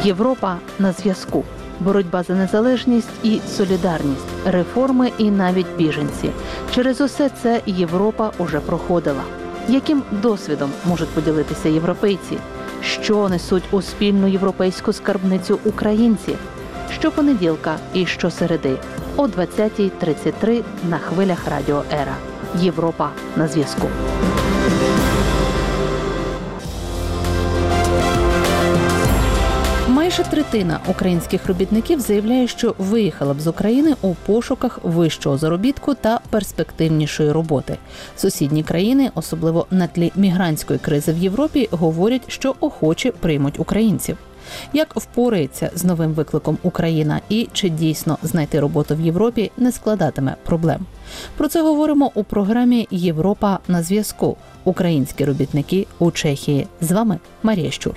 Європа на зв'язку. Боротьба за незалежність і солідарність, реформи і навіть біженці. Через усе це Європа уже проходила. Яким досвідом можуть поділитися європейці? Що несуть у спільну європейську скарбницю українці? Щопонеділка і щосереди о 20:33 на хвилях Радіо Ера. Європа на зв'язку. Майже третина українських робітників заявляє, що виїхала б з України у пошуках вищого заробітку та перспективнішої роботи. Сусідні країни, особливо на тлі мігрантської кризи в Європі, говорять, що охоче приймуть українців. Як впорається з новим викликом Україна і чи дійсно знайти роботу в Європі не складатиме проблем? Про це говоримо у програмі «Європа на зв'язку». Українські робітники у Чехії. З вами Марія Щур.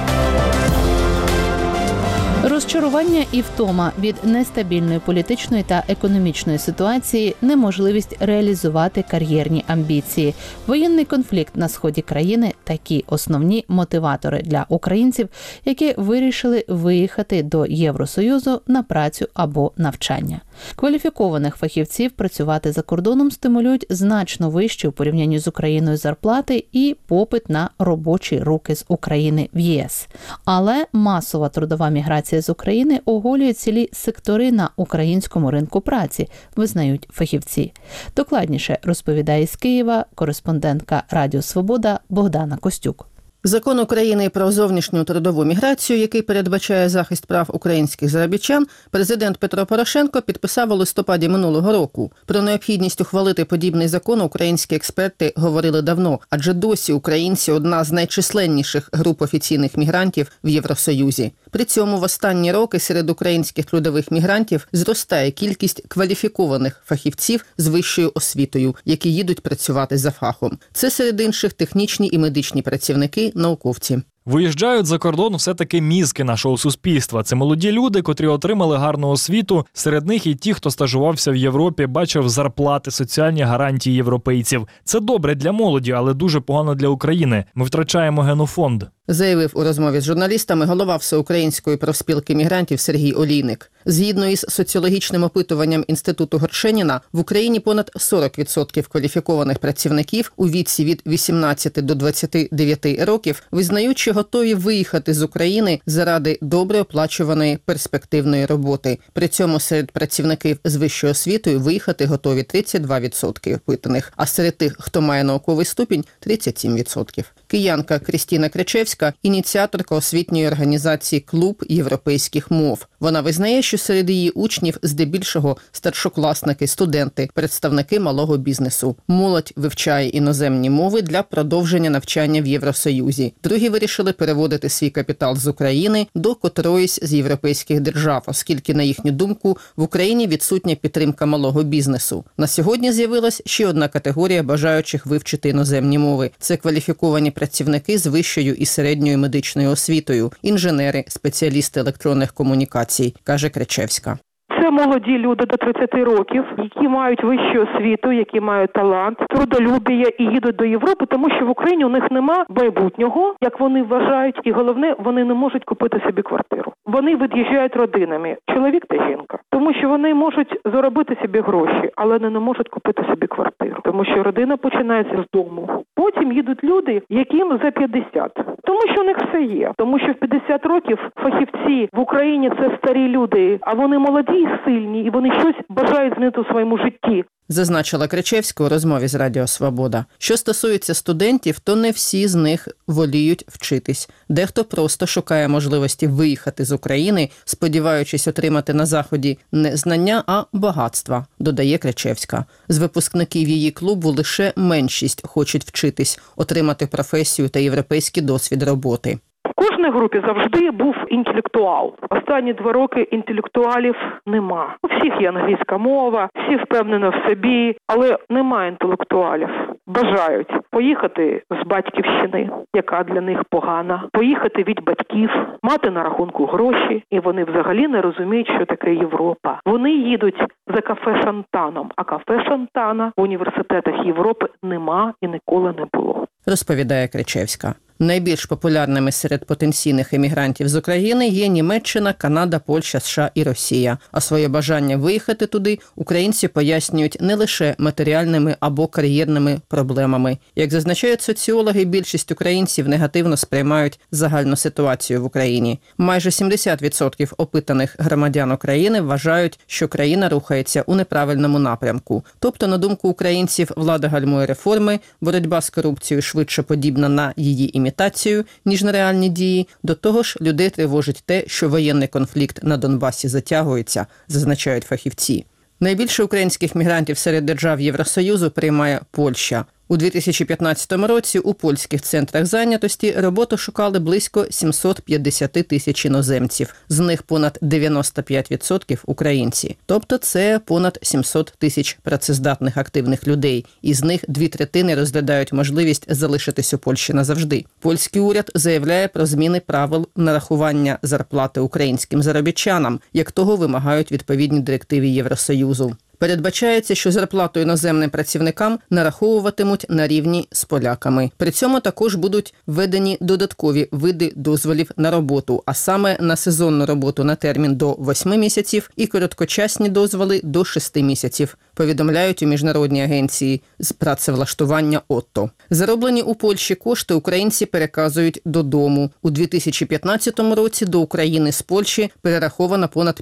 Розчарування і втома від нестабільної політичної та економічної ситуації, неможливість реалізувати кар'єрні амбіції, воєнний конфлікт на сході країни – такі основні мотиватори для українців, які вирішили виїхати до Євросоюзу на працю або навчання. Кваліфікованих фахівців працювати за кордоном стимулюють значно вищі у порівнянні з Україною зарплати і попит на робочі руки з України в ЄС. Але масова трудова міграція з України оголює цілі сектори на українському ринку праці, визнають фахівці. Докладніше розповідає з Києва кореспондентка Радіо Свобода Богдана Костюк. Закон України про зовнішню трудову міграцію, який передбачає захист прав українських заробітчан, президент Петро Порошенко підписав у листопаді минулого року. Про необхідність ухвалити подібний закон українські експерти говорили давно, адже досі українці – одна з найчисленніших груп офіційних мігрантів в Євросоюзі. При цьому в останні роки серед українських трудових мігрантів зростає кількість кваліфікованих фахівців з вищою освітою, які їдуть працювати за фахом. Це серед інших технічні і медичні працівники, науковці. Виїжджають за кордон все-таки мізки нашого суспільства. Це молоді люди, котрі отримали гарну освіту. Серед них і ті, хто стажувався в Європі, бачив зарплати, соціальні гарантії європейців. Це добре для молоді, але дуже погано для України. Ми втрачаємо генофонд. Заявив у розмові з журналістами голова Всеукраїнської профспілки мігрантів Сергій Олійник. Згідно із соціологічним опитуванням Інституту Горшеніна, в Україні понад 40% кваліфікованих працівників у віці від 18 до 29 років визнають, що готові виїхати з України заради добре оплачуваної перспективної роботи. При цьому серед працівників з вищою освітою виїхати готові 32% опитаних, а серед тих, хто має науковий ступінь – 37%. Киянка Крістіна Кричевська – ініціаторка освітньої організації «Клуб європейських мов». Вона визнає, що серед її учнів здебільшого старшокласники, студенти, представники малого бізнесу. Молодь вивчає іноземні мови для продовження навчання в Євросоюзі. Другі вирішили переводити свій капітал з України до котроїсь з європейських держав, оскільки, на їхню думку, в Україні відсутня підтримка малого бізнесу. На сьогодні з'явилась ще одна категорія бажаючих вивчити іноземні мови. Це кваліфіковані працівники з вищою і середньою медичною освітою, інженери, спеціалісти електронних комунікацій, каже Кричевська. Це молоді люди до 30 років, які мають вищу освіту, які мають талант, трудолюбіє і їдуть до Європи, тому що в Україні у них нема майбутнього, як вони вважають, і головне, вони не можуть купити собі квартиру. Вони від'їжджають родинами, чоловік та жінка, тому що вони можуть заробити собі гроші, але не можуть купити собі квартиру, тому що родина починається з дому. Потім їдуть люди, яким за 50, тому що у них все є, тому що в 50 років фахівці в Україні – це старі люди, а вони молоді і сильні, і вони щось бажають змінити у своєму житті. Зазначила Кричевська у розмові з Радіо Свобода. Що стосується студентів, то не всі з них воліють вчитись. Дехто просто шукає можливості виїхати з України, сподіваючись отримати на Заході не знання, а багатства, додає Кричевська. З випускників її клубу лише меншість хочуть вчитись, отримати професію та європейський досвід роботи. В кожній групі завжди був інтелектуал. Останні 2 роки інтелектуалів нема. У всіх є англійська мова, всі впевнені в собі, але немає інтелектуалів. Бажають поїхати з батьківщини, яка для них погана, поїхати від батьків, мати на рахунку гроші, і вони взагалі не розуміють, що таке Європа. Вони їдуть за кафе Шантаном, а кафе Шантана в університетах Європи нема і ніколи не було. Розповідає Кричевська. Найбільш популярними серед потенційних емігрантів з України є Німеччина, Канада, Польща, США і Росія. А своє бажання виїхати туди українці пояснюють не лише матеріальними або кар'єрними проблемами. Як зазначають соціологи, більшість українців негативно сприймають загальну ситуацію в Україні. Майже 70% опитаних громадян України вважають, що країна рухається у неправильному напрямку. Тобто, на думку українців, влада гальмує реформи, боротьба з корупцією швидше подібна на її імітацію, ніж на реальні дії. До того ж, людей тривожить те, що воєнний конфлікт на Донбасі затягується, зазначають фахівці. Найбільше українських мігрантів серед держав Євросоюзу приймає Польща. У 2015 році у польських центрах зайнятості роботу шукали близько 750 тисяч іноземців. З них понад 95% – українці. Тобто це понад 700 тисяч працездатних активних людей. Із них 2/3 розглядають можливість залишитись у Польщі назавжди. Польський уряд заявляє про зміни правил нарахування зарплати українським заробітчанам, як того вимагають відповідні директиви Євросоюзу. Передбачається, що зарплату іноземним працівникам нараховуватимуть на рівні з поляками. При цьому також будуть введені додаткові види дозволів на роботу, а саме на сезонну роботу на термін до 8 місяців і короткочасні дозволи до 6 місяців, повідомляють у Міжнародній агенції з працевлаштування ОТТО. Зароблені у Польщі кошти українці переказують додому. У 2015 році до України з Польщі перераховано понад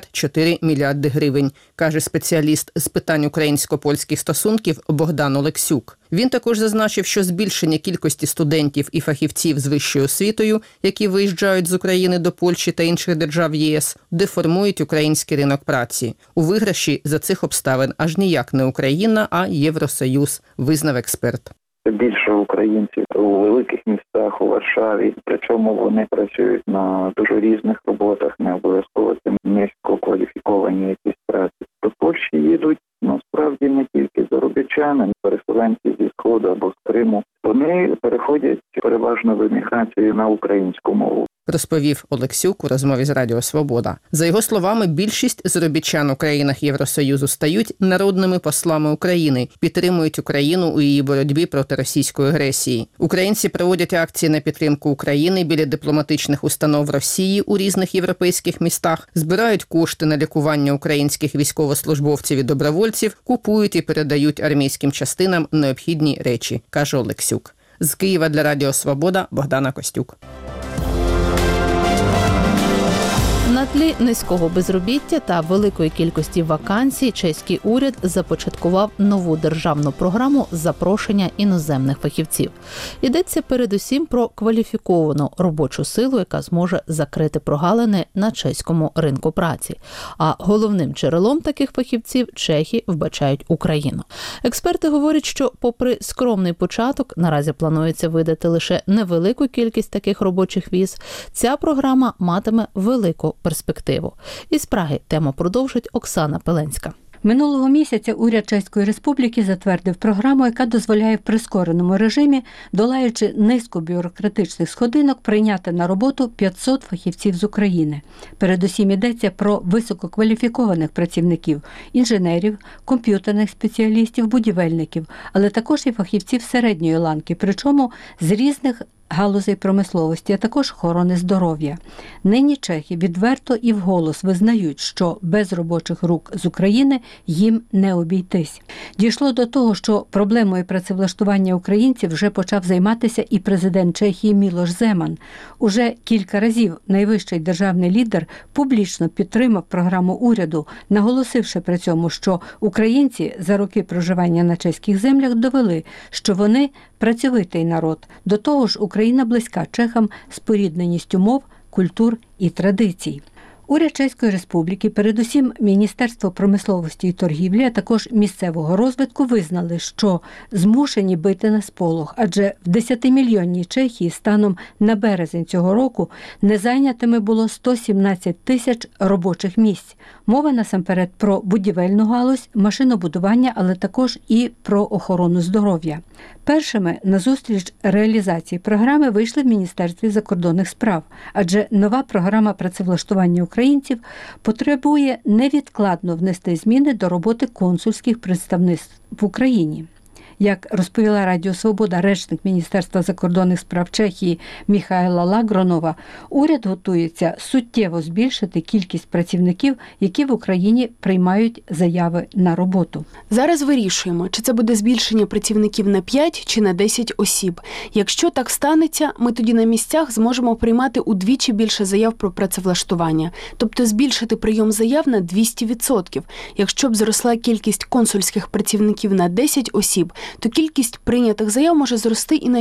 54 мільярди гривень, каже спеціаліст з питань українсько-польських стосунків Богдан Олексюк. Він також зазначив, що збільшення кількості студентів і фахівців з вищою освітою, які виїжджають з України до Польщі та інших держав ЄС, деформують український ринок праці. У виграші за цих обставин аж ніяк не Україна, а Євросоюз, визнав експерт. Більше українців у великих містах, у Варшаві, причому вони працюють на дуже різних роботах, не обов'язково це низькокваліфіковані якісь праці. До Польщі їдуть насправді не тільки заробітчани, переселенці зі Сходу або з Криму. Вони переходять переважно в еміграцію на українську мову. Розповів Олексюк у розмові з Радіо Свобода. За його словами, більшість заробітчан у країнах Євросоюзу стають народними послами України, підтримують Україну у її боротьбі проти російської агресії. Українці проводять акції на підтримку України біля дипломатичних установ Росії у різних європейських містах, збирають кошти на лікування українських військовослужбовців і добровольців, купують і передають армійським частинам необхідні речі, каже Олексюк. З Києва для Радіо Свобода Богдана Костюк. На тлі низького безробіття та великої кількості вакансій чеський уряд започаткував нову державну програму запрошення іноземних фахівців. Йдеться передусім про кваліфіковану робочу силу, яка зможе закрити прогалини на чеському ринку праці. А головним джерелом таких фахівців чехи вбачають Україну. Експерти говорять, що попри скромний початок, наразі планується видати лише невелику кількість таких робочих віз, ця програма матиме велику перспективу. Із Праги тему продовжить Оксана Пеленська. Минулого місяця уряд Чеської Республіки затвердив програму, яка дозволяє в прискореному режимі, долаючи низку бюрократичних сходинок, прийняти на роботу 500 фахівців з України. Передусім йдеться про висококваліфікованих працівників, інженерів, комп'ютерних спеціалістів, будівельників, але також і фахівців середньої ланки, причому з різних галузей промисловості, а також охорони здоров'я. Нині чехи відверто і вголос визнають, що без робочих рук з України їм не обійтись. Дійшло до того, що проблемою працевлаштування українців вже почав займатися і президент Чехії Мілош Земан. Уже кілька разів найвищий державний лідер публічно підтримав програму уряду, наголосивши при цьому, що українці за роки проживання на чеських землях довели, що вони працьовитий народ. До того ж, Україна близька чехам спорідненістю мов, культур і традицій. Уряд Чеської Республіки, передусім Міністерство промисловості і торгівлі, а також місцевого розвитку визнали, що змушені бити на сполох, адже в 10-мільйонній Чехії станом на березень цього року незайнятими було 117 тисяч робочих місць. Мова насамперед про будівельну галузь, машинобудування, але також і про охорону здоров'я. Першими на зустріч реалізації програми вийшли в Міністерстві закордонних справ, адже нова програма працевлаштування українців потребує невідкладно внести зміни до роботи консульських представництв в Україні. Як розповіла Радіо Свобода речник Міністерства закордонних справ Чехії Міхайла Лагронова, уряд готується суттєво збільшити кількість працівників, які в Україні приймають заяви на роботу. Зараз вирішуємо, чи це буде збільшення працівників на 5 чи на 10 осіб. Якщо так станеться, ми тоді на місцях зможемо приймати удвічі більше заяв про працевлаштування, тобто збільшити прийом заяв на 200%. Якщо б зросла кількість консульських працівників на 10 осіб, то кількість прийнятих заяв може зрости і на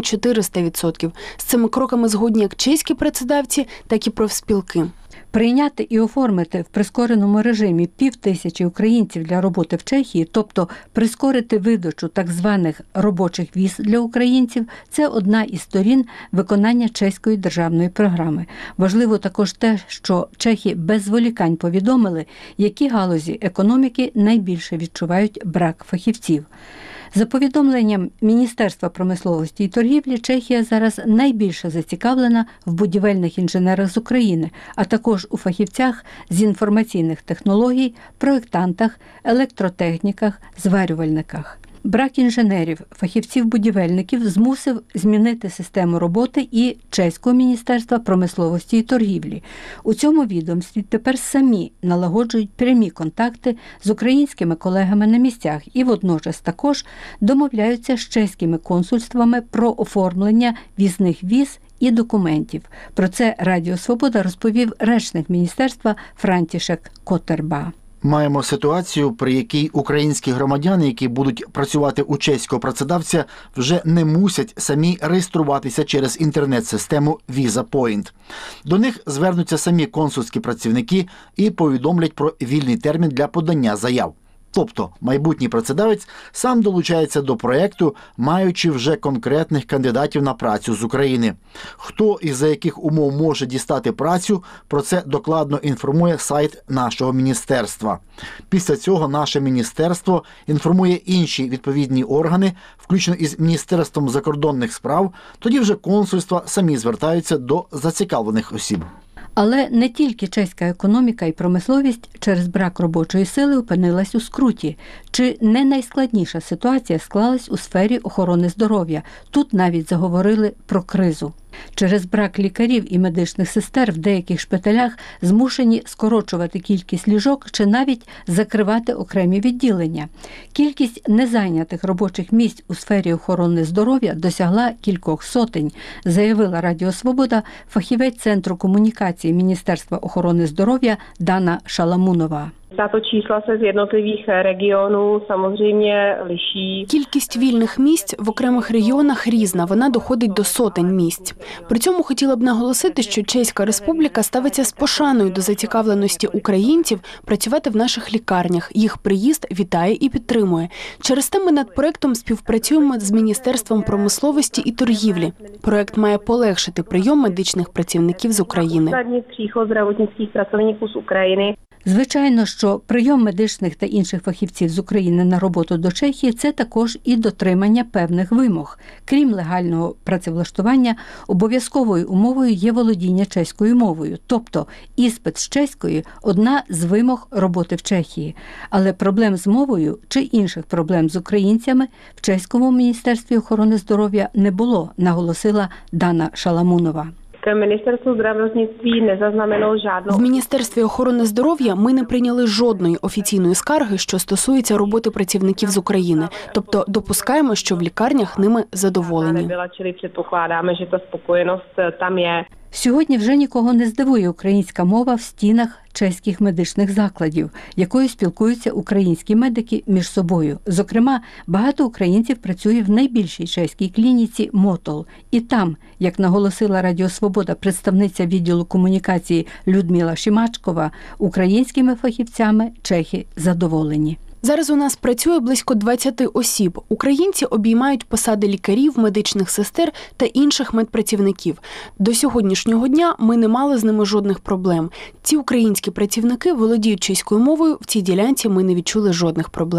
400%. З цими кроками згодні як чеські працедавці, так і профспілки. Прийняти і оформити в прискореному режимі 5000 українців для роботи в Чехії, тобто прискорити видачу так званих робочих віз для українців – це одна із сторін виконання чеської державної програми. Важливо також те, що чехи без зволікань повідомили, які галузі економіки найбільше відчувають брак фахівців. За повідомленням Міністерства промисловості і торгівлі, Чехія зараз найбільше зацікавлена в будівельних інженерах з України, а також у фахівцях з інформаційних технологій, проєктантах, електротехніках, зварювальниках. Брак інженерів, фахівців-будівельників змусив змінити систему роботи і чеського Міністерства промисловості і торгівлі. У цьому відомстві тепер самі налагоджують прямі контакти з українськими колегами на місцях і водночас також домовляються з чеськими консульствами про оформлення візних віз і документів. Про це Радіо Свобода розповів речник міністерства Франтішек Котерба. Маємо ситуацію, при якій українські громадяни, які будуть працювати у чеського працедавця, вже не мусять самі реєструватися через інтернет-систему Visa Point. До них звернуться самі консульські працівники і повідомлять про вільний термін для подання заяв. Тобто майбутній працедавець сам долучається до проєкту, маючи вже конкретних кандидатів на працю з України. Хто і за яких умов може дістати працю, про це докладно інформує сайт нашого міністерства. Після цього наше міністерство інформує інші відповідні органи, включно із Міністерством закордонних справ, тоді вже консульства самі звертаються до зацікавлених осіб. Але не тільки чеська економіка і промисловість через брак робочої сили опинилась у скруті. Чи не найскладніша ситуація склалась у сфері охорони здоров'я? Тут навіть заговорили про кризу. Через брак лікарів і медичних сестер в деяких шпиталях змушені скорочувати кількість ліжок чи навіть закривати окремі відділення. Кількість незайнятих робочих місць у сфері охорони здоров'я досягла кількох сотень, заявила Радіо Свобода фахівець Центру комунікації Міністерства охорони здоров'я Дана Шаламунова. Tato čísla se z jednotlivých regionů samozřejmě liší. Кількість вільних місць в окремих регіонах різна, вона доходить до сотень місць. При цьому хотіла б наголосити, що Чеська Республіка ставиться з пошаною до зацікавленості українців працювати в наших лікарнях. Їх приїзд вітає і підтримує. Через те ми над проєктом співпрацюємо з Міністерством промисловості і торгівлі. Проєкт має полегшити прийом медичних працівників з України. Příchod zdravotnických pracovníků z Ukrajiny. Звичайно, що прийом медичних та інших фахівців з України на роботу до Чехії – це також і дотримання певних вимог. Крім легального працевлаштування, обов'язковою умовою є володіння чеською мовою, тобто іспит з чеської – одна з вимог роботи в Чехії. Але проблем з мовою чи інших проблем з українцями в чеському Міністерстві охорони здоров'я не було, наголосила Дана Шаламунова. Ministerstvo zdravotnictví nezaznamenalo žádnou. В Міністерстві охорони здоров'я ми не прийняли жодної офіційної скарги, що стосується роботи працівників з України. Тобто допускаємо, що в лікарнях ними задоволені. Čili předpokládáme, že ta spokojenost tam je. Сьогодні вже нікого не здивує українська мова в стінах чеських медичних закладів, якою спілкуються українські медики між собою. Зокрема, багато українців працює в найбільшій чеській клініці «Мотол». І там, як наголосила Радіо Свобода представниця відділу комунікації Людмила Шимачкова, українськими фахівцями чехи задоволені. Зараз у нас працює близько 20 осіб. Українці обіймають посади лікарів, медичних сестер та інших медпрацівників. До сьогоднішнього дня ми не мали з ними жодних проблем. Ці українські працівники володіють чеською мовою, в цій ділянці ми не відчули жодних проблем.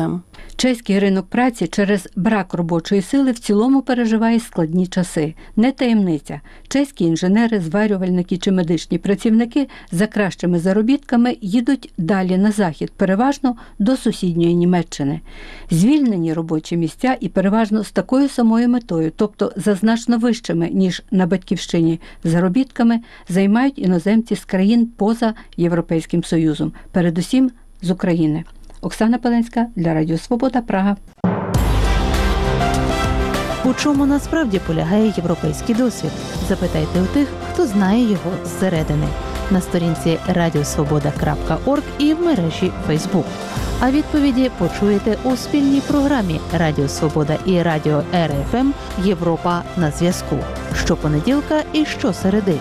Чеський ринок праці через брак робочої сили в цілому переживає складні часи. Не таємниця. Чеські інженери, зварювальники чи медичні працівники за кращими заробітками їдуть далі на захід, переважно до сусідньої Німеччини. Звільнені робочі місця і переважно з такою самою метою, тобто за значно вищими, ніж на батьківщині, заробітками, займають іноземці з країн поза Європейським Союзом, передусім з України. Оксана Пеленська для Радіо Свобода, Прага. У чому насправді полягає європейський досвід? Запитайте у тих, хто знає його зсередини. На сторінці radiosvoboda.org і в мережі Facebook. А відповіді почуєте у спільній програмі Радіо Свобода і Радіо РФМ «Європа на зв'язку» щопонеділка і щосереди.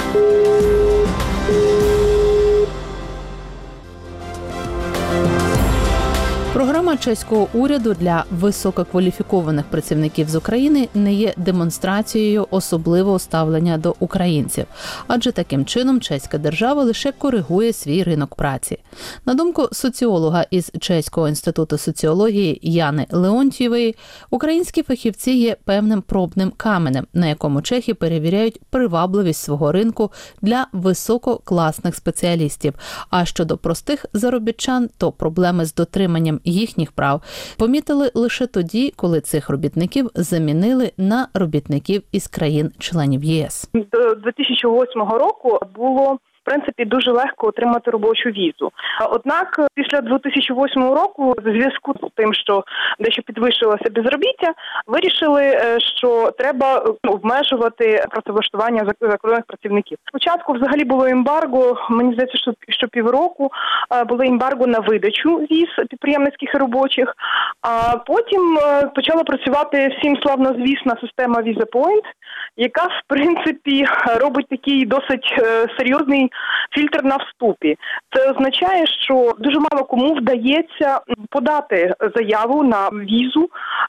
Програма чеського уряду для висококваліфікованих працівників з України не є демонстрацією особливого ставлення до українців, адже таким чином чеська держава лише коригує свій ринок праці. На думку соціолога із Чеського інституту соціології Яни Леонтьєвої, українські фахівці є певним пробним каменем, на якому чехи перевіряють привабливість свого ринку для висококласних спеціалістів. А щодо простих заробітчан, то проблеми з дотриманням їхніх прав помітили лише тоді, коли цих робітників замінили на робітників із країн-членів єС. До 2008 року було в принципі дуже легко отримати робочу візу. Однак після 2008 року, в зв'язку з тим, що дещо підвищилося безробіття, вирішили, що треба обмежувати працевлаштування закордонних працівників. Спочатку взагалі було ембарго, мені здається, що півроку було ембарго на видачу віз підприємницьких і робочих, а потім почала працювати всім славнозвісна система Visa Point, яка в принципі робить такий досить серйозний фільтр на вступі. Це означає, що дуже мало кому вдається подати заяву на візу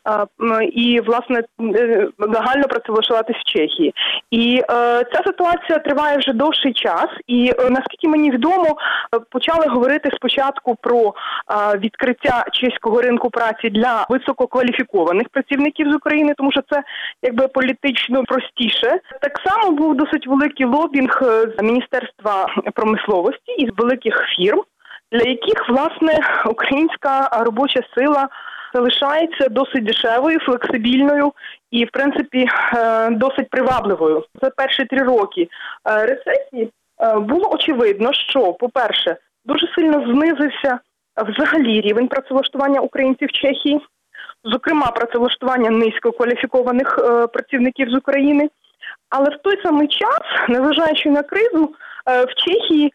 і, власне, легально працевлаштуватись в Чехії. І ця ситуація триває вже довший час. І, наскільки мені відомо, почали говорити спочатку про відкриття чеського ринку праці для висококваліфікованих працівників з України, тому що це якби політично простіше. Так само був досить великий лобінг з Міністерства промисловості із великих фірм, для яких, власне, українська робоча сила залишається досить дешевою, флексибільною і, в принципі, досить привабливою. За перші 3 роки рецесії було очевидно, що, по-перше, дуже сильно знизився взагалі рівень працевлаштування українців в Чехії, зокрема, працевлаштування низькокваліфікованих працівників з України. Але в той самий час, незважаючи на кризу, в Чехії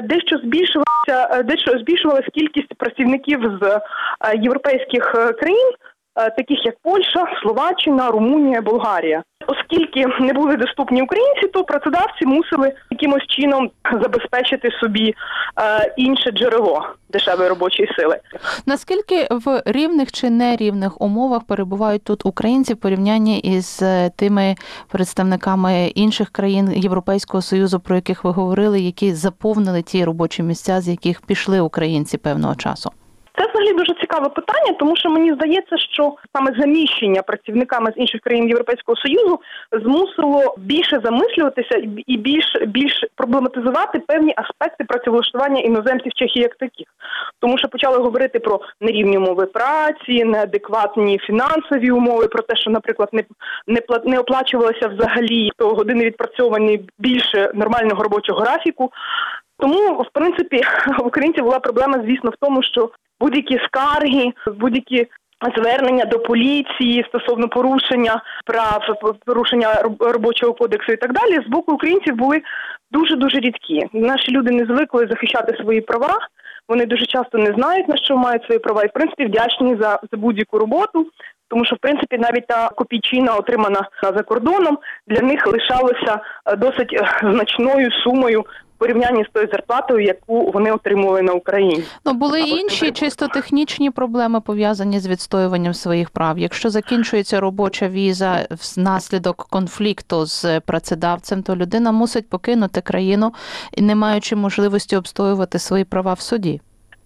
дещо збільшувалась кількість працівників з європейських країн, таких як Польща, Словаччина, Румунія, Болгарія. Оскільки не були доступні українці, то працедавці мусили якимось чином забезпечити собі інше джерело дешевої робочої сили. Наскільки в рівних чи нерівних умовах перебувають тут українці в порівнянні із тими представниками інших країн Європейського Союзу, про яких ви говорили, які заповнили ті робочі місця, з яких пішли українці певного часу? Це взагалі дуже цікаве питання, тому що мені здається, що саме заміщення працівниками з інших країн Європейського Союзу змусило більше замислюватися і більш проблематизувати певні аспекти працевлаштування іноземців в Чехії як таких. Тому що почали говорити про нерівні умови праці, неадекватні фінансові умови, про те, що, наприклад, не оплачувалося взагалі години відпрацьовані більше нормального робочого графіку. Тому, в принципі, в українців була проблема, звісно, в тому, що будь-які скарги, будь-які звернення до поліції стосовно порушення прав, порушення робочого кодексу і так далі, з боку українців були дуже-дуже рідкі. Наші люди не звикли захищати свої права, вони дуже часто не знають, на що мають свої права, і, в принципі, вдячні за будь-яку роботу, тому що, в принципі, навіть та копійчина, отримана за кордоном, для них лишалася досить значною сумою в порівнянні з тою зарплатою, яку вони отримували на Україні. Були інші чисто технічні проблеми, пов'язані з відстоюванням своїх прав. Якщо закінчується робоча віза внаслідок конфлікту з працедавцем, то людина мусить покинути країну, не маючи можливості обстоювати свої права в суді.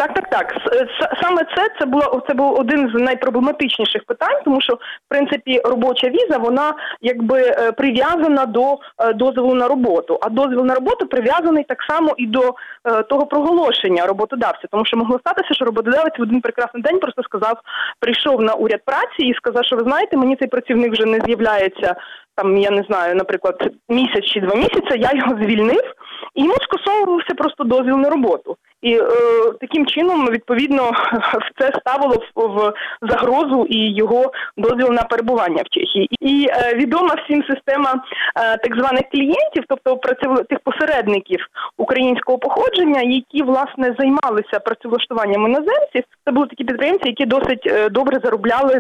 Так. Саме це був один з найпроблематичніших питань, тому що, в принципі, робоча віза, вона якби прив'язана до дозволу на роботу. А дозвіл на роботу прив'язаний так само і до того проголошення роботодавця. Тому що могло статися, що роботодавець в один прекрасний день просто сказав, прийшов на уряд праці і сказав, що ви знаєте, мені цей працівник вже не з'являється, там, я не знаю, наприклад, місяць чи 2 місяці, я його звільнив, і йому скасовувався просто дозвіл на роботу. І таким чином, відповідно, це ставило в загрозу і його дозвіл на перебування в Чехії. І відома всім система так званих клієнтів, тобто тих посередників українського походження, які, власне, займалися працевлаштуванням іноземців. Це були такі підприємці, які досить добре заробляли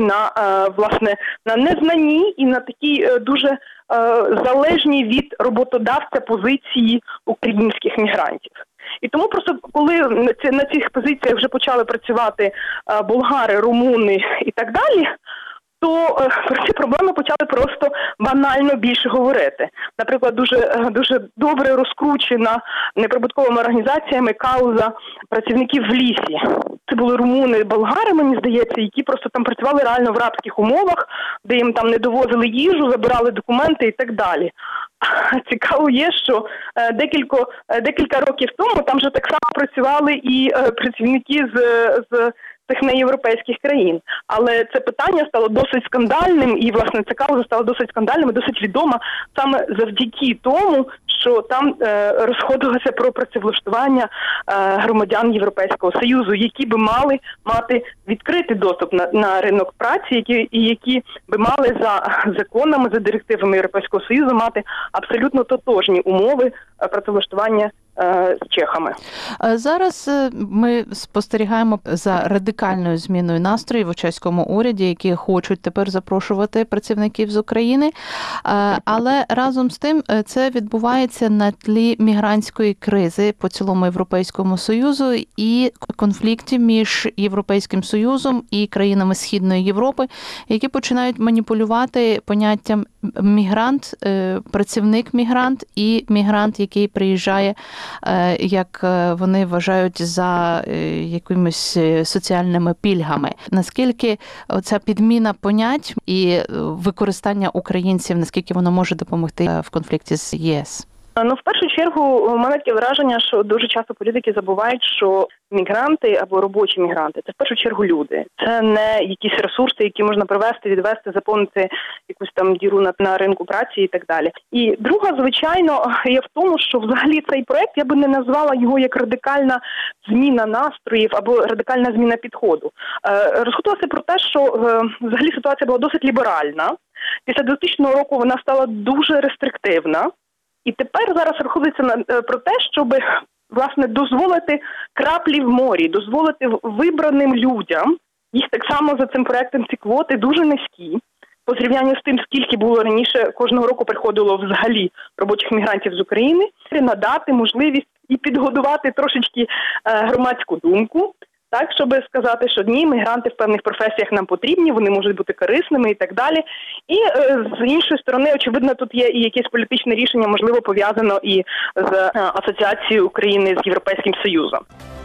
на незнанні і на такій дуже залежні від роботодавця позиції українських мігрантів. І тому просто, коли на цих позиціях вже почали працювати болгари, румуни і так далі, то про ці проблеми почали просто банально більше говорити. Наприклад, дуже добре розкручена неприбутковими організаціями кауза працівників в лісі. Це були румуни, болгари, мені здається, які просто там працювали реально в рабських умовах, де їм там не довозили їжу, забирали документи і так далі. Цікаво є, що декілька років тому там вже так само працювали і працівники з цих неєвропейських країн. Але це питання стало досить скандальним, і, власне, ця кауза стала досить скандальним і досить відома саме завдяки тому, що там розходилося про працевлаштування громадян Європейського Союзу, які би мали мати відкритий доступ на ринок праці, які би мали за законами, за директивами Європейського Союзу мати абсолютно тотожні умови працевлаштування з чехами. Зараз ми спостерігаємо за радикальною зміною настроїв у чеському уряді, які хочуть тепер запрошувати працівників з України. Але разом з тим це відбувається на тлі мігрантської кризи по цілому Європейському Союзу і конфліктів між Європейським Союзом і країнами Східної Європи, які починають маніпулювати поняттям мігрант, працівник-мігрант і мігрант, який приїжджає, як вони вважають, за якимись соціальними пільгами. Наскільки ця підміна понять і використання українців, наскільки воно може допомогти в конфлікті з ЄС? В першу чергу, у мене таке враження, що дуже часто політики забувають, що мігранти або робочі мігранти – це в першу чергу люди. Це не якісь ресурси, які можна привезти, відвести, заповнити якусь там діру на ринку праці і так далі. І друга, звичайно, є в тому, що взагалі цей проект, я би не назвала його як радикальна зміна настроїв або радикальна зміна підходу. Розходилося про те, що взагалі ситуація була досить ліберальна. Після 2000 року вона стала дуже рестриктивна. І тепер зараз розходиться про те, щоб, власне, дозволити краплі в морі, дозволити вибраним людям, їх так само за цим проектом ці квоти дуже низькі, по зрівнянню з тим, скільки було раніше, кожного року приходило взагалі робочих мігрантів з України, надати можливість і підгодувати трошечки громадську думку, так, щоб сказати, що ні, мігранти в певних професіях нам потрібні, вони можуть бути корисними і так далі. І з іншої сторони, очевидно, тут є і якесь політичне рішення, можливо, пов'язано і з асоціацією України з Європейським Союзом.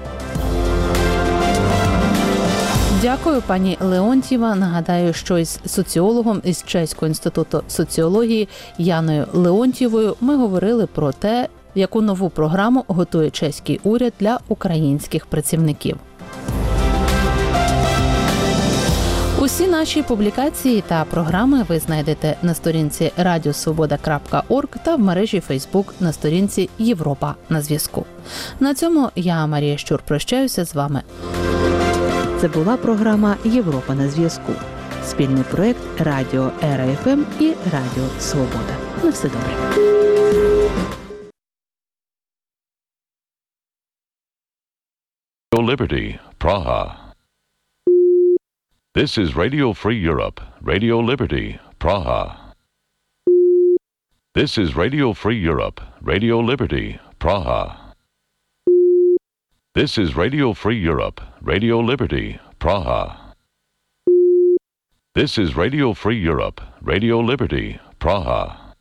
Дякую, пані Леонтьєва. Нагадаю, що із соціологом із Чеського інституту соціології Яною Леонтьєвою ми говорили про те, яку нову програму готує чеський уряд для українських працівників. Усі наші публікації та програми ви знайдете на сторінці radiosvoboda.org та в мережі Facebook на сторінці Європа на зв'язку. На цьому я, Марія Щур, прощаюся з вами. Це була програма «Європа на зв'язку». Спільний проєкт Радіо ЕРА-ФМ і Радіо Свобода. На все добре. Liberty, Praha. This is Radio Free Europe, Radio Liberty, Praha. This is Radio Free Europe, Radio Liberty, Praha. This is Radio Free Europe, Radio Liberty, Praha. This is Radio Free Europe, Radio Liberty, Praha.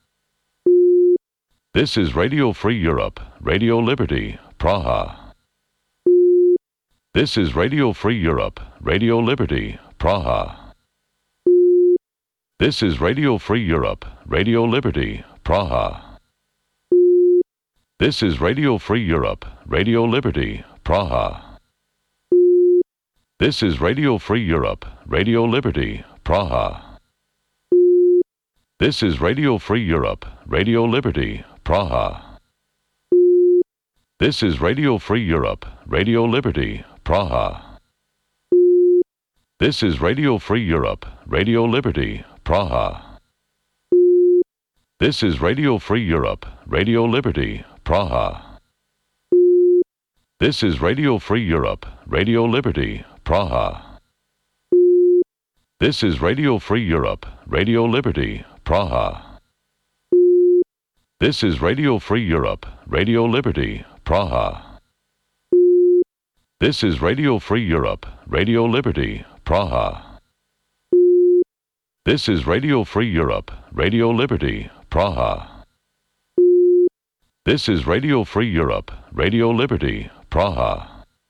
This is Radio Free Europe, Radio Liberty, Praha. This is Radio Free Europe, Radio Liberty, Praha. This is Radio Free Europe, Radio Liberty, Praha. This is Radio Free Europe, Radio Liberty, Praha. This is Radio Free Europe, Radio Liberty, Praha. This is Radio Free Europe, Radio Liberty, Praha. This is Radio Free Europe, Radio Liberty, Praha. This is Radio Free Europe, Radio Liberty, Praha. This is Radio Free Europe, Radio Liberty, Praha. This is Radio Free Europe, Radio Liberty, Praha. This is Radio Free Europe, Radio Liberty, Praha. This is Radio Free Europe, Radio Liberty, Praha. This is Radio Free Europe, Radio Liberty, Praha. This is Radio Free Europe, Radio Liberty, Praha. This is Radio Free Europe, Radio Liberty, Praha.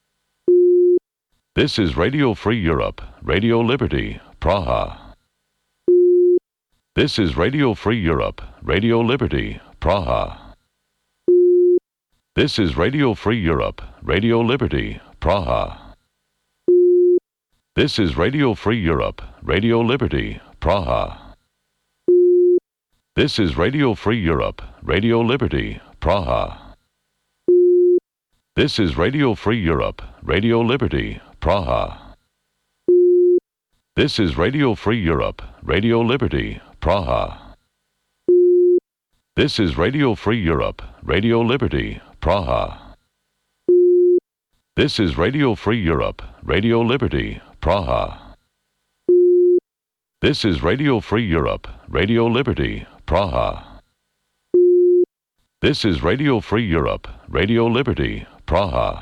This is Radio Free Europe, Radio Liberty, Praha. This is Radio Free Europe, Radio Liberty, Praha. This is Radio Free Europe, Radio Liberty, Praha. This is Radio Free Europe, Radio Liberty, Praha. This is Radio Free Europe, Radio Liberty, Praha. This is Radio Free Europe, Radio Liberty, Praha. This is Radio Free Europe, Radio Liberty, Praha. This is Radio Free Europe, Radio Liberty, Praha. This is Radio Free Europe, Radio Liberty, Praha. This is Radio Free Europe, Radio Liberty, Praha. This is Radio Free Europe, Radio Liberty, Praha.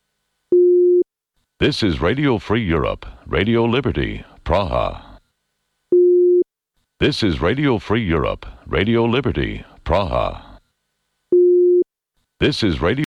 This is Radio Free Europe, Radio Liberty, Praha. This is Radio Free Europe, Radio Liberty, Praha. This is Radio